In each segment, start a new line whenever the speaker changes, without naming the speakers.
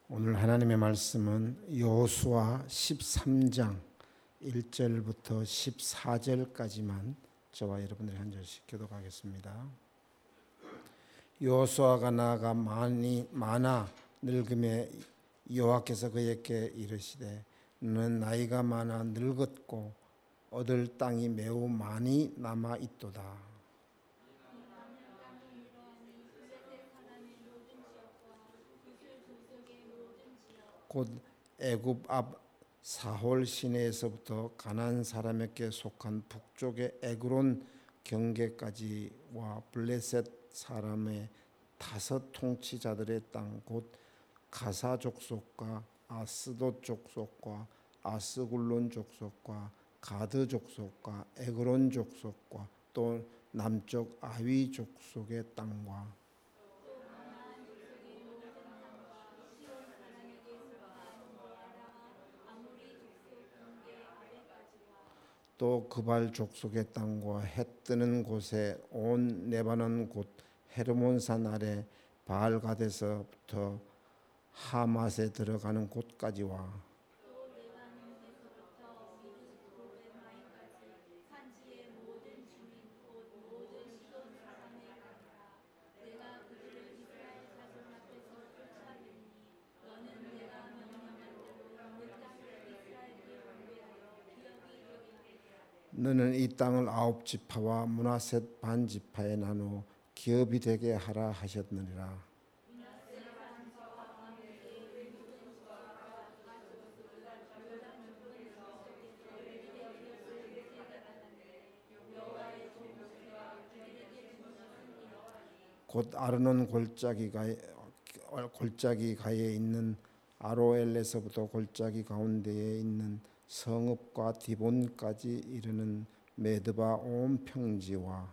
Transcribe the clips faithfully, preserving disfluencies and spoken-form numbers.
오늘 하나님의 말씀은 여호수아 십삼 장 일 절부터 십사 절까지만 저와 여러분들이 한 절씩 교독하겠습니다. 여호수아가 나아가 많이 많아 늙음에 여호와께서 그에게 이르시되 너는 나이가 많아 늙었고 얻을 땅이 매우 많이 남아 있도다. 곧 애굽 앞 사홀 시내에서부터 가나안 사람에게 속한 북쪽의 에그론 경계까지와 블레셋 사람의 다섯 통치자들의 땅 곧 가사 족속과 아스돗 족속과 아스굴론 족속과 가드 족속과 에그론 족속과 또 남쪽 아위 족속의 땅과 또 그발 족속의 땅과 해 뜨는 곳에 온 레바논 곧 헤르몬산 아래 바알갓에서부터 하맛에 들어가는 곳까지와 너는 이 땅을 아홉 지파와 므낫셋 반 지파에 나누어 기업이 되게 하라 하셨느니라. 곧 아르논 골짜기 가에 골짜기 가에 있는 아로엘에서부터 골짜기 가운데에 있는 성읍과 디본까지 이르는 메드바 온 평지와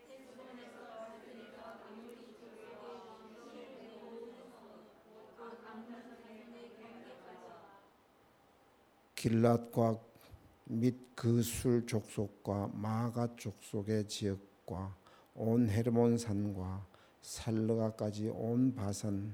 길랏과 및 그 술 족속과 마가 족속의 지역과 온 헤르몬 산과 살르가까지 온 바산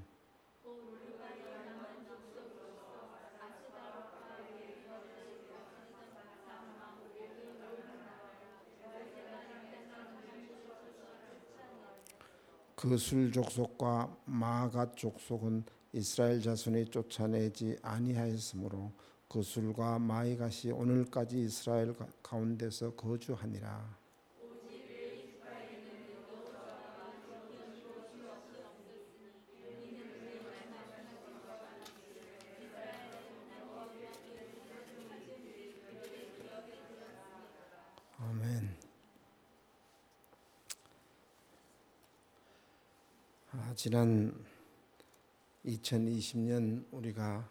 그 술 족속과 마가 족속은 이스라엘 자손이 쫓아내지 아니하였으므로 그 술과 마이갓이 오늘까지 이스라엘 가운데서 거주하니라. 아멘. 아, 지난 이천이십 년 우리가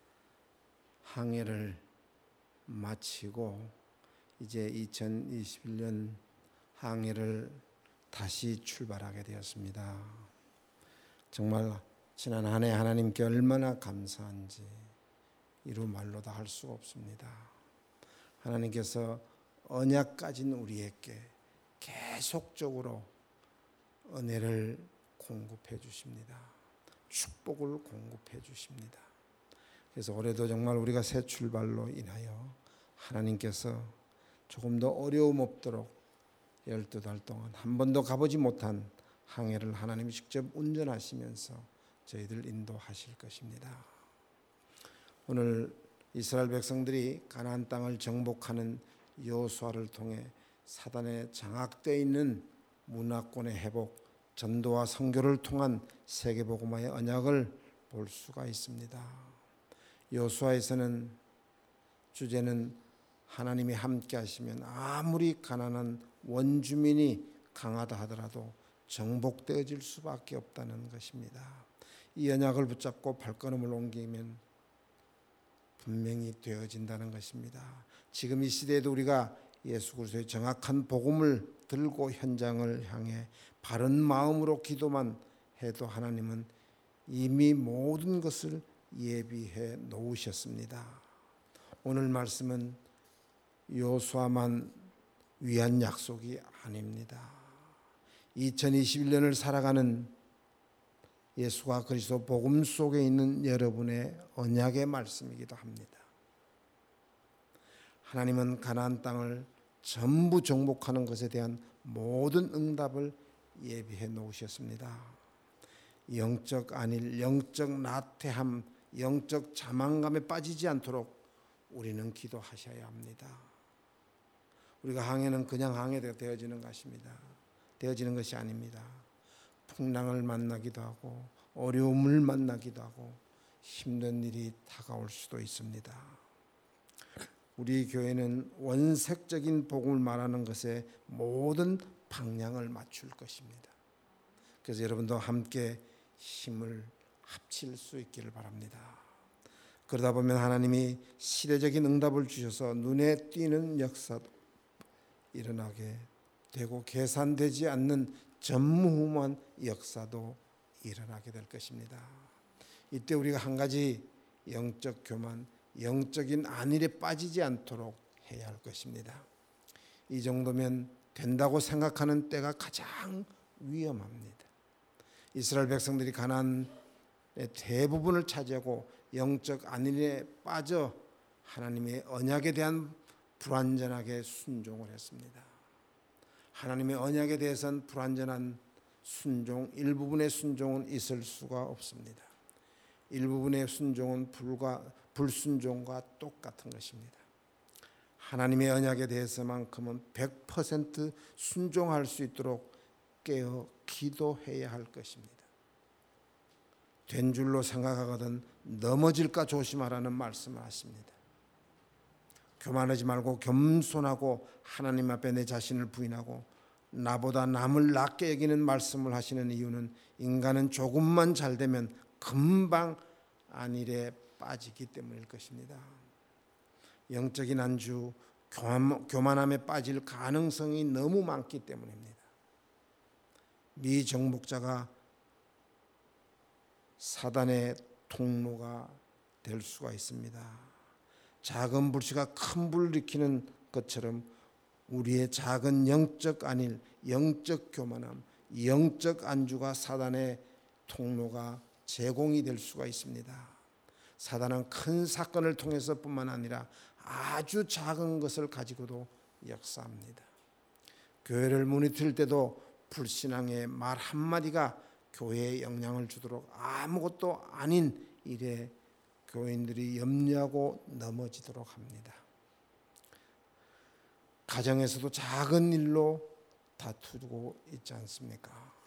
항해를 마치고 이제 이천이십일 년 항해를 다시 출발하게 되었습니다. 정말 지난 한 해 하나님께 얼마나 감사한지 이루 말로 다 할 수가 없습니다. 하나님께서 언약 가진 우리에게 계속적으로 은혜를 공급해 주십니다. 축복을 공급해 주십니다. 그래서 올해도 정말 우리가 새 출발로 인하여 하나님께서 조금 더 어려움 없도록 열두 달 동안 한 번도 가보지 못한 항해를 하나님이 직접 운전하시면서 저희들 인도하실 것입니다. 오늘 이스라엘 백성들이 가나안 땅을 정복하는 여호수아를 통해 사단에 장악되어 있는 문화권의 회복, 전도와 선교를 통한 세계복음화의 언약을 볼 수가 있습니다. 여호수아에서는 주제는 하나님이 함께 하시면 아무리 가난한 원주민이 강하다 하더라도 정복되어질 수밖에 없다는 것입니다. 이 언약을 붙잡고 발걸음을 옮기면 분명히 되어진다는 것입니다. 지금 이 시대에도 우리가 예수 그리스도의 정확한 복음을 들고 현장을 향해 바른 마음으로 기도만 해도 하나님은 이미 모든 것을 예비해 놓으셨습니다. 오늘 말씀은 여호수아만 위한 약속이 아닙니다. 이천이십일 년을 살아가는 예수가 그리스도 복음 속에 있는 여러분의 언약의 말씀이기도 합니다. 하나님은 가나안 땅을 전부 정복하는 것에 대한 모든 응답을 예비해 놓으셨습니다. 영적 안일, 영적 나태함, 영적 자만감에 빠지지 않도록 우리는 기도하셔야 합니다. 우리가 항해는 그냥 항해가 되어지는 것입니다. 되어지는 것이 아닙니다. 풍랑을 만나기도 하고 어려움을 만나기도 하고 힘든 일이 다가올 수도 있습니다. 우리 교회는 원색적인 복음을 말하는 것에 모든 방향을 맞출 것입니다. 그래서 여러분도 함께 힘을 합칠 수 있기를 바랍니다. 그러다 보면 하나님이 시대적인 응답을 주셔서 눈에 띄는 역사도 일어나게 되고 계산되지 않는 전무후무한 역사도 일어나게 될 것입니다. 이때 우리가 한 가지 영적 교만, 영적인 안일에 빠지지 않도록 해야 할 것입니다. 이 정도면 된다고 생각하는 때가 가장 위험합니다. 이스라엘 백성들이 가나안의 대부분을 차지하고 영적 안일에 빠져 하나님의 언약에 대한 불완전하게 순종을 했습니다. 하나님의 언약에 대해서는 불완전한 순종, 일부분의 순종은 있을 수가 없습니다. 일부분의 순종은 불과, 불순종과 똑같은 것입니다. 하나님의 언약에 대해서만큼은 백 퍼센트 순종할 수 있도록 깨어 기도해야 할 것입니다. 된 줄로 생각하거든 넘어질까 조심하라는 말씀을 하십니다. 교만하지 말고 겸손하고 하나님 앞에 내 자신을 부인하고 나보다 남을 낮게 여기는 말씀을 하시는 이유는 인간은 조금만 잘되면 금방 안일에 빠지기 때문일 것입니다. 영적인 안주, 교만함에 빠질 가능성이 너무 많기 때문입니다. 미정복자가 사단의 통로가 될 수가 있습니다. 작은 불씨가 큰 불을 일으키는 것처럼 우리의 작은 영적 안일, 영적 교만함, 영적 안주가 사단의 통로가 제공이 될 수가 있습니다. 사단은 큰 사건을 통해서뿐만 아니라 아주 작은 것을 가지고도 역사합니다. 교회를 무너뜨릴 때도 불신앙의 말 한마디가 교회에 영향을 주도록 아무것도 아닌 일에 교인들이 염려하고 넘어지도록 합니다. 가정에서도 작은 일로 다투고 있지 않습니까?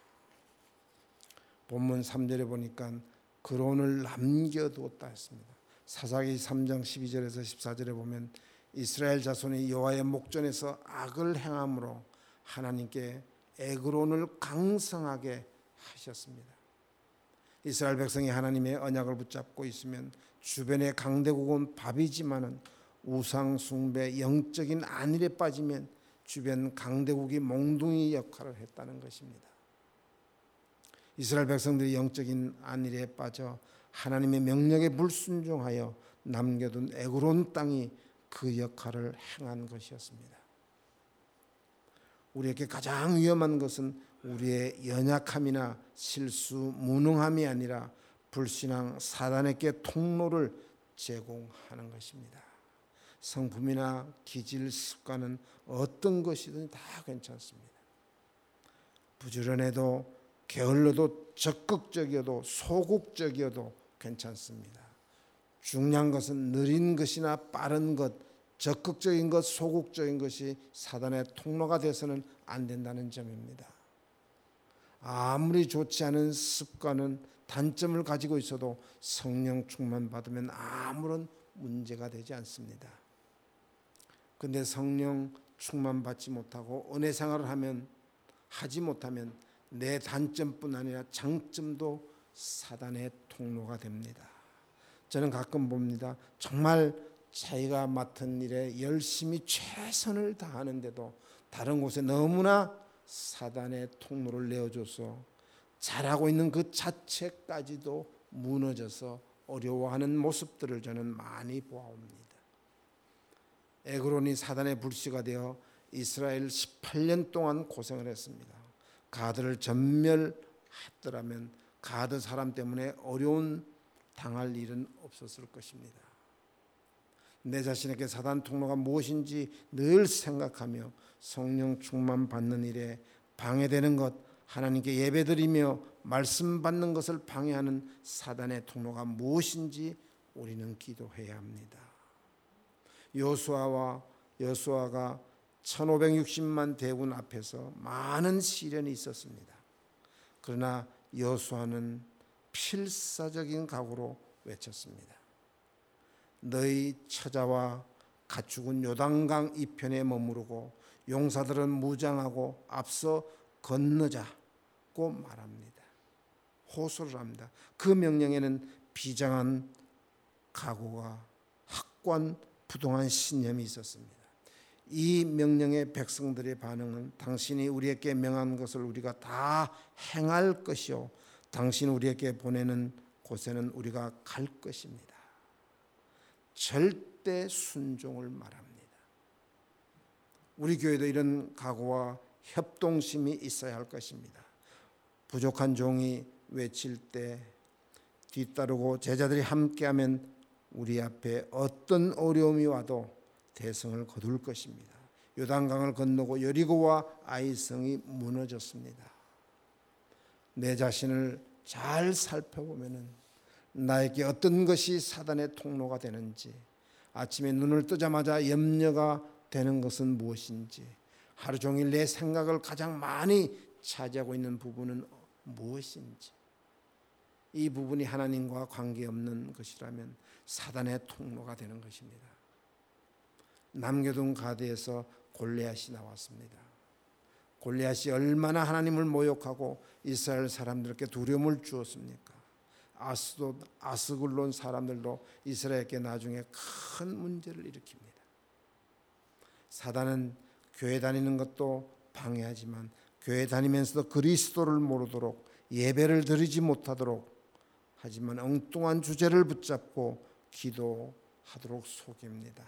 본문 삼 절에 보니까 근원을 남겨두었다 했습니다. 사사기 삼 장 십이 절에서 십사 절에 보면 이스라엘 자손이 여호와의 목전에서 악을 행함으로 하나님께 에그론을 강성하게 하셨습니다. 이스라엘 백성이 하나님의 언약을 붙잡고 있으면 주변의 강대국은 밥이지만은 우상 숭배, 영적인 안일에 빠지면 주변 강대국이 몽둥이 역할을 했다는 것입니다. 이스라엘 백성들이 영적인 안일에 빠져 하나님의 명령에 불순종하여 남겨둔 에그론 땅이 그 역할을 행한 것이었습니다. 우리에게 가장 위험한 것은 우리의 연약함이나 실수, 무능함이 아니라 불신앙, 사단에게 통로를 제공하는 것입니다. 성품이나 기질, 습관은 어떤 것이든 다 괜찮습니다. 부지런해도 게을러도 적극적이어도 소극적이어도 괜찮습니다. 중요한 것은 느린 것이나 빠른 것, 적극적인 것, 소극적인 것이 사단의 통로가 돼서는 안 된다는 점입니다. 아무리 좋지 않은 습관은 단점을 가지고 있어도 성령 충만 받으면 아무런 문제가 되지 않습니다. 그런데 성령 충만 받지 못하고 은혜 생활을 하면 하지 못하면 내 단점뿐 아니라 장점도 사단의 통로가 됩니다. 저는 가끔 봅니다. 정말 자기가 맡은 일에 열심히 최선을 다하는데도 다른 곳에 너무나 사단의 통로를 내어줘서 잘하고 있는 그 자체까지도 무너져서 어려워하는 모습들을 저는 많이 보아옵니다. 에그론이 사단의 불씨가 되어 이스라엘 십팔 년 동안 고생을 했습니다. 가드를 전멸했더라면 가드 사람 때문에 어려운 당할 일은 없었을 것입니다. 내 자신에게 사단 통로가 무엇인지 늘 생각하며 성령 충만 받는 일에 방해되는 것, 하나님께 예배드리며 말씀 받는 것을 방해하는 사단의 통로가 무엇인지 우리는 기도해야 합니다. 여호수아와 여호수아가 천오백육십만 대군 앞에서 많은 시련이 있었습니다. 그러나 여호수아는 필사적인 각오로 외쳤습니다. 너희 처자와 가축은 요단강 이편에 머무르고 용사들은 무장하고 앞서 건너자고 말합니다. 호소를 합니다. 그 명령에는 비장한 각오가 확고한 부동한 신념이 있었습니다. 이 명령의 백성들의 반응은 당신이 우리에게 명한 것을 우리가 다 행할 것이요 당신 우리에게 보내는 곳에는 우리가 갈 것입니다. 절대 순종을 말합니다. 우리 교회도 이런 각오와 협동심이 있어야 할 것입니다. 부족한 종이 외칠 때 뒤따르고 제자들이 함께하면 우리 앞에 어떤 어려움이 와도 대성을 거둘 것입니다. 요단강을 건너고 여리고와 아이성이 무너졌습니다. 내 자신을 잘 살펴보면은 나에게 어떤 것이 사단의 통로가 되는지, 아침에 눈을 뜨자마자 염려가 되는 것은 무엇인지, 하루 종일 내 생각을 가장 많이 차지하고 있는 부분은 무엇인지, 이 부분이 하나님과 관계없는 것이라면 사단의 통로가 되는 것입니다. 남겨둔 가드에서 골리앗이 나왔습니다. 골리앗이 얼마나 하나님을 모욕하고 이스라엘 사람들에게 두려움을 주었습니까? 아스도 아스글론 사람들도 이스라엘에게 나중에 큰 문제를 일으킵니다. 사단은 교회 다니는 것도 방해하지만 교회 다니면서도 그리스도를 모르도록 예배를 드리지 못하도록 하지만 엉뚱한 주제를 붙잡고 기도하도록 속입니다.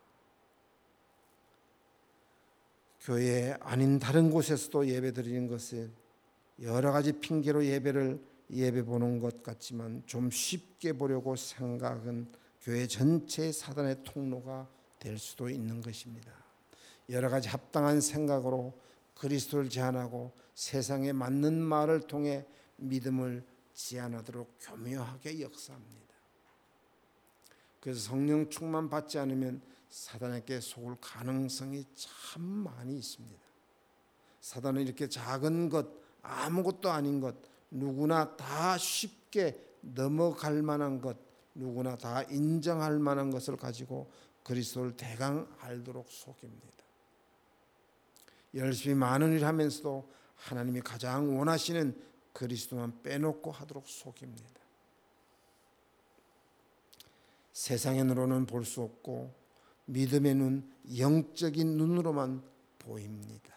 교회 아닌 다른 곳에서도 예배 드리는 것은 여러 가지 핑계로 예배를 예배 보는 것 같지만 좀 쉽게 보려고 생각은 교회 전체의 사단의 통로가 될 수도 있는 것입니다. 여러 가지 합당한 생각으로 그리스도를 제안하고 세상에 맞는 말을 통해 믿음을 제안하도록 교묘하게 역사합니다. 그래서 성령 충만 받지 않으면 사단에게 속을 가능성이 참 많이 있습니다. 사단은 이렇게 작은 것, 아무것도 아닌 것, 누구나 다 쉽게 넘어갈 만한 것, 누구나 다 인정할 만한 것을 가지고 그리스도를 대강 알도록 속입니다. 열심히 많은 일을 하면서도 하나님이 가장 원하시는 그리스도만 빼놓고 하도록 속입니다. 세상의 눈으로는 볼 수 없고 믿음의 눈, 영적인 눈으로만 보입니다.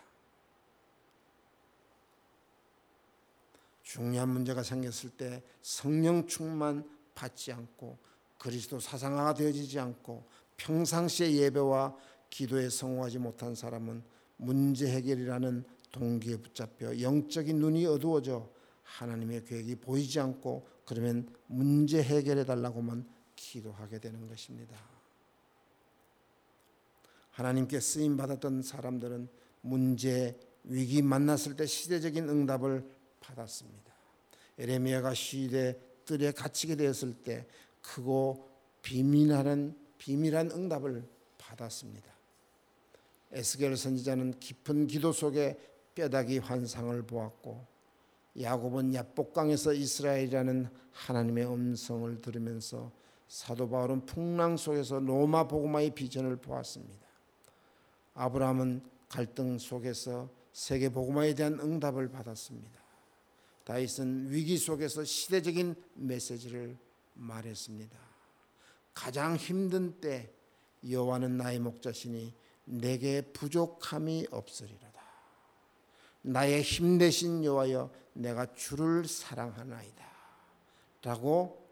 중요한 문제가 생겼을 때 성령 충만 받지 않고 그리스도 사상화가 되어지지 않고 평상시의 예배와 기도에 성공하지 못한 사람은 문제 해결이라는 동기에 붙잡혀 영적인 눈이 어두워져 하나님의 계획이 보이지 않고 그러면 문제 해결해 달라고만 기도하게 되는 것입니다. 하나님께 쓰임 받았던 사람들은 문제, 위기 만났을 때 시대적인 응답을 받았습니다. 에레미야가 시대 뜰에 갇히게 되었을 때 크고 비밀한 비밀한 응답을 받았습니다. 에스겔 선지자는 깊은 기도 속에 뼈다귀 환상을 보았고 야곱은 야복강에서 이스라엘이라는 하나님의 음성을 들으면서 사도 바울은 풍랑 속에서 로마 복음화의 비전을 보았습니다. 아브라함은 갈등 속에서 세계 복음화에 대한 응답을 받았습니다. 다윗은 위기 속에서 시대적인 메시지를 말했습니다. 가장 힘든 때 여호와는 나의 목자시니 내게 부족함이 없으리로다. 나의 힘 되신 여호와여 내가 주를 사랑하나이다 라고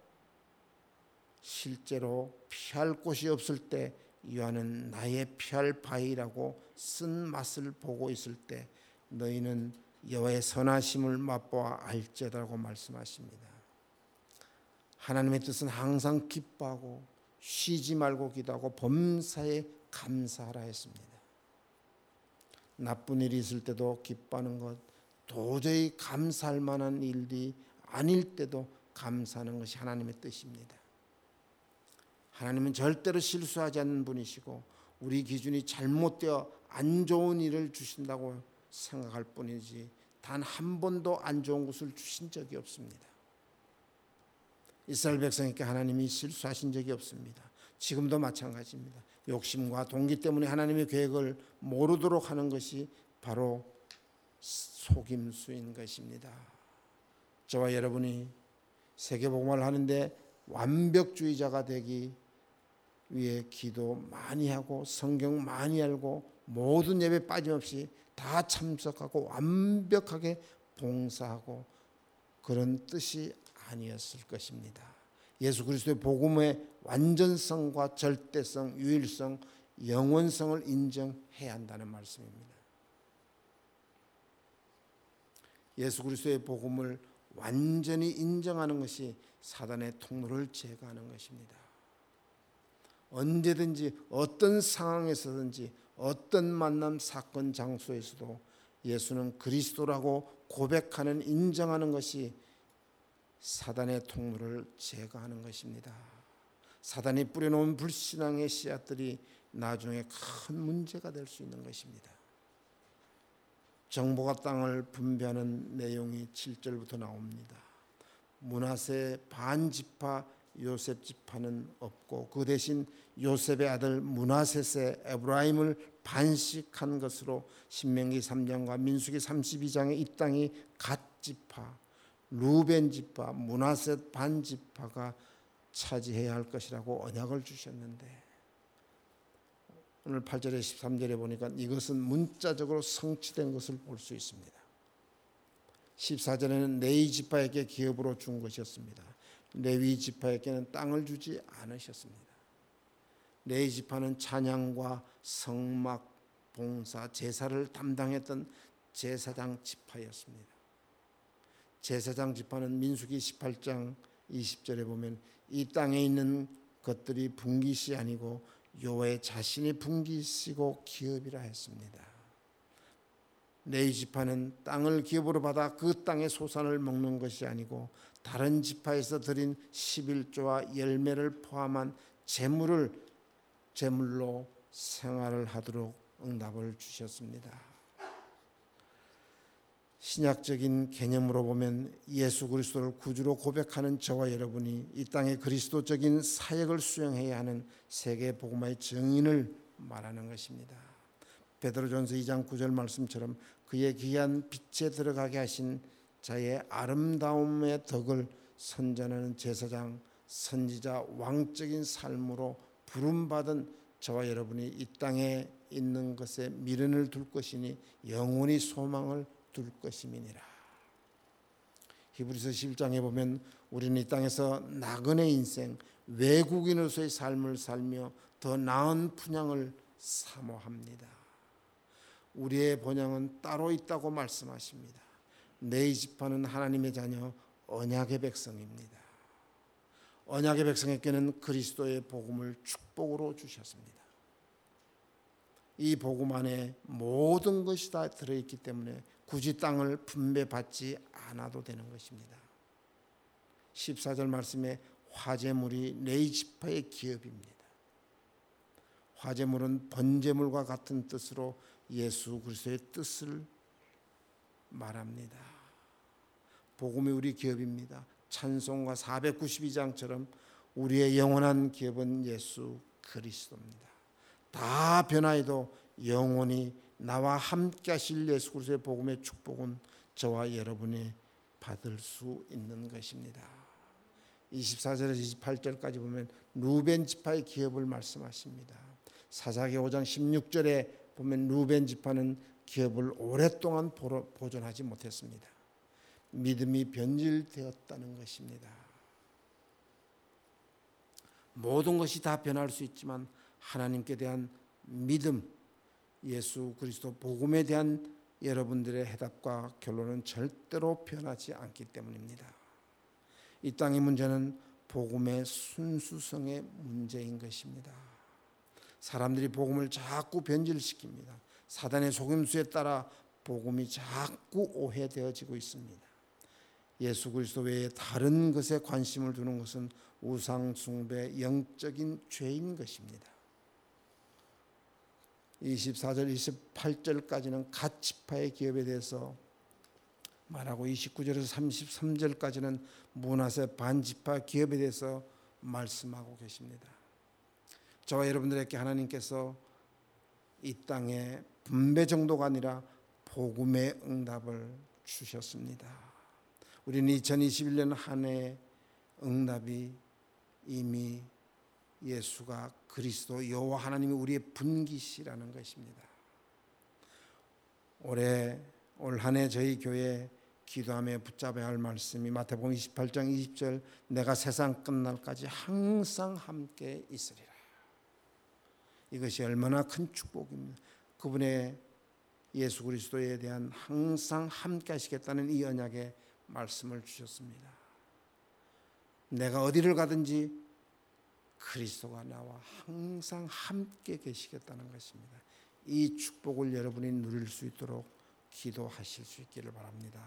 실제로 피할 곳이 없을 때 여호와는 나의 피할 바위라고 쓴 맛을 보고 있을 때 너희는 여호와의 선하심을 맛보아 알지어다라고 말씀하십니다. 하나님의 뜻은 항상 기뻐하고 쉬지 말고 기도하고 범사에 감사하라 했습니다. 나쁜 일이 있을 때도 기뻐하는 것, 도저히 감사할 만한 일이 아닐 때도 감사하는 것이 하나님의 뜻입니다. 하나님은 절대로 실수하지 않는 분이시고 우리 기준이 잘못되어 안 좋은 일을 주신다고 생각할 뿐이지 단 한 번도 안 좋은 것을 주신 적이 없습니다. 이스라엘 백성에게 하나님이 실수하신 적이 없습니다. 지금도 마찬가지입니다. 욕심과 동기 때문에 하나님의 계획을 모르도록 하는 것이 바로 속임수인 것입니다. 저와 여러분이 세계복음을 하는데 완벽주의자가 되기 위해 기도 많이 하고 성경 많이 알고 모든 예배 빠짐없이 다 참석하고 완벽하게 봉사하고 그런 뜻이 아니었을 것입니다. 예수 그리스도의 복음의 완전성과 절대성, 유일성, 영원성을 인정해야 한다는 말씀입니다. 예수 그리스도의 복음을 완전히 인정하는 것이 사단의 통로를 제거하는 것입니다. 언제든지 어떤 상황에서든지 어떤 만남 사건 장소에서도 예수는 그리스도라고 고백하는 인정하는 것이 사단의 통로를 제거하는 것입니다. 사단이 뿌려놓은 불신앙의 씨앗들이 나중에 큰 문제가 될 수 있는 것입니다. 정보가 땅을 분배하는 내용이 칠 절부터 나옵니다. 므낫세 반지파 요셉 지파는 없고 그 대신 요셉의 아들 므낫셋의 에브라임을 반식한 것으로 신명기 삼 장과 민수기 삼십이 장의 이 땅이 갓 지파, 루벤 지파, 므낫셋 반 지파가 차지해야 할 것이라고 언약을 주셨는데 오늘 팔 절에 십삼 절에 보니까 이것은 문자적으로 성취된 것을 볼 수 있습니다. 십사 절에는 레위 지파에게 기업으로 준 것이었습니다. 레위 지파에게는 땅을 주지 않으셨습니다. 레위 지파는 찬양과 성막, 봉사, 제사를 담당했던 제사장 지파였습니다. 제사장 지파는 민수기 십팔 장 이십 절에 보면 이 땅에 있는 것들이 분깃이 아니고 여호와의 자신이 분깃이고 기업이라 했습니다. 레위 지파는 땅을 기업으로 받아 그 땅의 소산을 먹는 것이 아니고 다른 지파에서 드린 십일조와 열매를 포함한 재물을 재물로 생활을 하도록 응답을 주셨습니다. 신약적인 개념으로 보면 예수 그리스도를 구주로 고백하는 저와 여러분이 이 땅에 그리스도적인 사역을 수행해야 하는 세계 복음화의 증인을 말하는 것입니다. 베드로전서 이 장 구 절 말씀처럼 그의 귀한 빛에 들어가게 하신 자의 아름다움의 덕을 선전하는 제사장, 선지자, 왕적인 삶으로 부름받은 저와 여러분이 이 땅에 있는 것에 미련을 둘 것이니 영원히 소망을 둘 것임이니라. 히브리서 십일 장에 보면 우리는 이 땅에서 나그네 인생, 외국인으로서의 삶을 살며 더 나은 분향을 사모합니다. 우리의 본향은 따로 있다고 말씀하십니다. 레위 지파는 하나님의 자녀 언약의 백성입니다. 언약의 백성에게는 그리스도의 복음을 축복으로 주셨습니다. 이 복음 안에 모든 것이 다 들어있기 때문에 굳이 땅을 분배받지 않아도 되는 것입니다. 십사 절 말씀에 화제물이 레위 지파의 기업입니다. 화제물은 번제물과 같은 뜻으로 예수 그리스도의 뜻을 말합니다. 복음이 우리 기업입니다. 찬송가 사백구십이 장처럼 우리의 영원한 기업은 예수 그리스도입니다. 다 변화해도 영원히 나와 함께 하실 예수 그리스도의 복음의 축복은 저와 여러분이 받을 수 있는 것입니다. 이십사 절에서 이십팔 절까지 보면 루벤 지파의 기업을 말씀하십니다. 사사기 오 장 십육 절에 보면 루벤 지파는 기업을 오랫동안 보존하지 못했습니다. 믿음이 변질되었다는 것입니다. 모든 것이 다 변할 수 있지만 하나님께 대한 믿음, 예수 그리스도 복음에 대한 여러분들의 해답과 결론은 절대로 변하지 않기 때문입니다. 이 땅의 문제는 복음의 순수성의 문제인 것입니다. 사람들이 복음을 자꾸 변질시킵니다. 사단의 속임수에 따라 복음이 자꾸 오해되어지고 있습니다. 예수 그리스도 외에 다른 것에 관심을 두는 것은 우상 숭배, 영적인 죄인 것입니다. 이십사 절 이십팔 절까지는 각 지파의 기업에 대해서 말하고 이십구 절에서 삼십삼 절까지는 므낫세 반지파 기업에 대해서 말씀하고 계십니다. 저와 여러분들에게 하나님께서 이 땅에 분배 정도가 아니라 복음의 응답을 주셨습니다. 우리는 이천이십일 년 한 해의 응답이 이미 예수가 그리스도 여호와 하나님이 우리의 분기시라는 것입니다. 올해 올 한 해 저희 교회 기도하며 붙잡아야 할 말씀이 마태복음 이십팔 장 이십 절 내가 세상 끝날까지 항상 함께 있으리라. 이것이 얼마나 큰 축복입니다. 그분의 예수 그리스도에 대한 항상 함께 하시겠다는 이 언약의 말씀을 주셨습니다. 내가 어디를 가든지 그리스도가 나와 항상 함께 계시겠다는 것입니다. 이 축복을 여러분이 누릴 수 있도록 기도하실 수 있기를 바랍니다.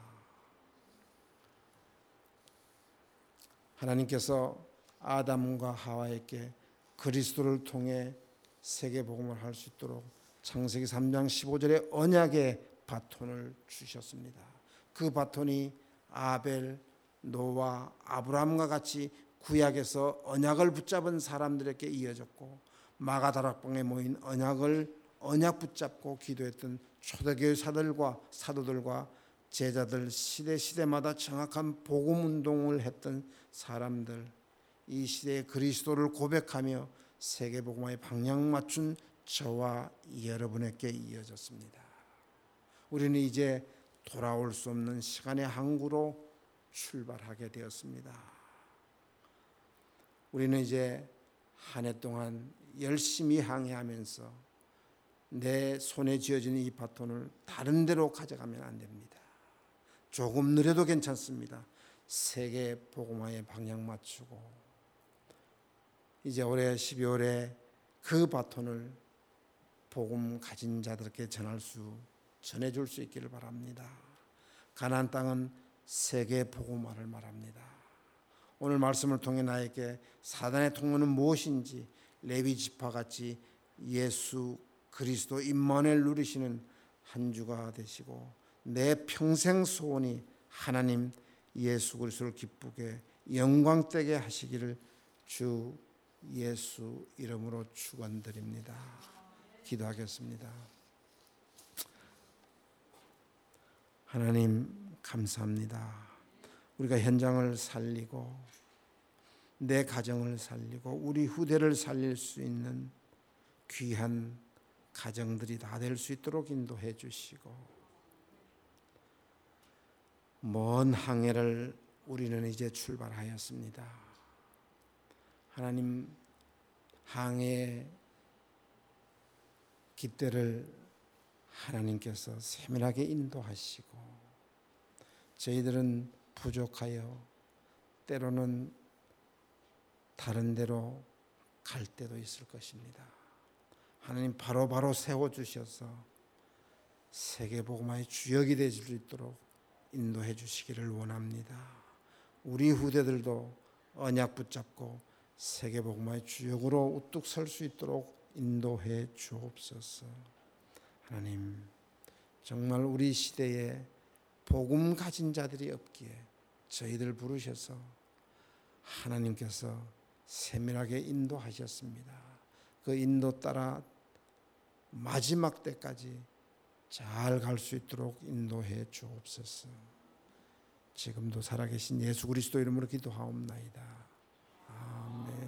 하나님께서 아담과 하와에게 그리스도를 통해 세계복음을 할 수 있도록 창세기 삼 장 십오 절에 언약의 바톤을 주셨습니다. 그 바톤이 아벨, 노아, 아브라함과 같이 구약에서 언약을 붙잡은 사람들에게 이어졌고 마가다락방에 모인 언약을 언약 붙잡고 기도했던 초대교회 사들과 사도들과 제자들 시대 시대마다 정확한 복음 운동을 했던 사람들, 이 시대의 그리스도를 고백하며 세계복음화에 방향 맞춘 저와 여러분에게 이어졌습니다. 우리는 이제 돌아올 수 없는 시간의 항구로 출발하게 되었습니다. 우리는 이제 한 해 동안 열심히 항해하면서 내 손에 쥐어진 이 바톤을 다른 데로 가져가면 안 됩니다. 조금 느려도 괜찮습니다. 세계 복음화에 방향 맞추고 이제 올해 십이월에 그 바톤을 복음 가진 자들에게 전할 수 전해줄 수 있기를 바랍니다. 가나안 땅은 세계 복음화를 말합니다. 오늘 말씀을 통해 나에게 사단의 통로는 무엇인지 레위 지파같이 예수 그리스도 임마누엘 누리시는 한 주가 되시고 내 평생 소원이 하나님 예수 그리스도를 기쁘게 영광되게 하시기를 주 예수 이름으로 축원드립니다. 기도하겠습니다. 하나님 감사합니다. 우리가 현장을 살리고 내 가정을 살리고 우리 후대를 살릴 수 있는 귀한 가정들이 다 될 수 있도록 인도해 주시고 먼 항해를 우리는 이제 출발하였습니다. 하나님 항해 깃대를 하나님께서 세밀하게 인도하시고 저희들은 부족하여 때로는 다른 데로 갈 때도 있을 것입니다. 하나님 바로바로 바로 세워주셔서 세계복음화의 주역이 될 수 있도록 인도해 주시기를 원합니다. 우리 후대들도 언약 붙잡고 세계복음화의 주역으로 우뚝 설 수 있도록 인도해 주옵소서. 하나님 정말 우리 시대에 복음 가진 자들이 없기에 저희들 부르셔서 하나님께서 세밀하게 인도하셨습니다. 그 인도 따라 마지막 때까지 잘 갈 수 있도록 인도해 주옵소서. 지금도 살아계신 예수 그리스도 이름으로 기도하옵나이다. 아멘.